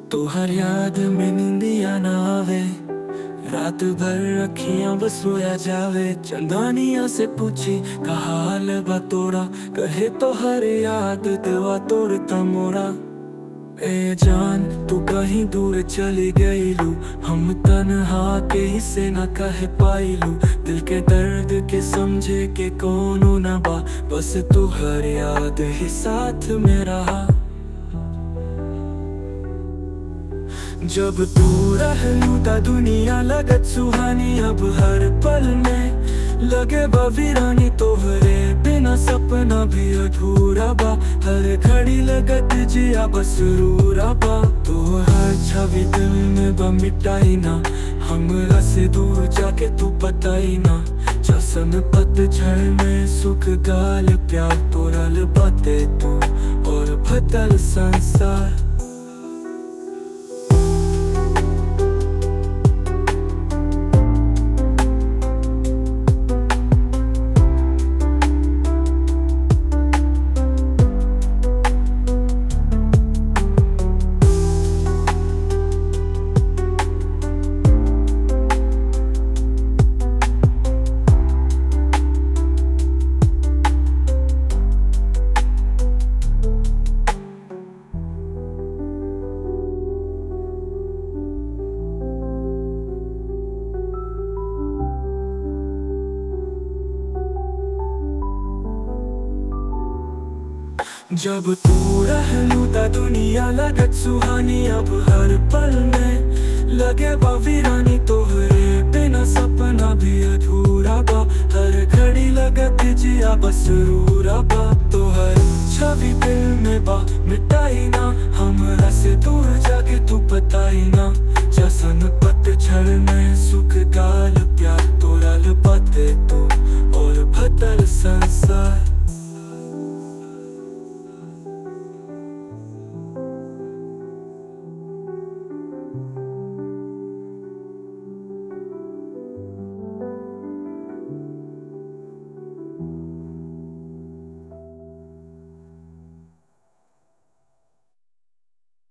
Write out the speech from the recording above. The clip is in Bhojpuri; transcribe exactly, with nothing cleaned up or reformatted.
तो हर याद में निंदिया ना आवे, रात भर अखियां बस रोया जावे। चंदनिया से पूछी का हाल बा तोरा, कहे तो हर याद दिलवा तोड़ता मोरा। ए जान तू कहीं दूर चली गई लू, हम तन्हा के हिस्से न कह पाई लू। दिल के दर्द के समझे के कोनो न बा, बस तू हर याद ही साथ में रहा। जब तू रहलू ता दुनिया लगत सुहानी, अब हर पल में लगे बवीरानी। तोहरे बिना सपना भी अधूरा बा, हर घड़ी लगत जिया बस रूरा बा। तो हर छवि दिल में बा मिटाई ना, हमरा से दूर जाके तू बताई ना। जसन पतझड़ में सुख गाल प्यार तोरल बाते तू, और बदल संसार। जब तू रहलू ता दुनिया लगत सुहानी, अब हर पल में लगे बा वीरानी। तोहरे बिना सपना भी अधूरा बा, हर घड़ी लगत जिया बस रूरा बा। तो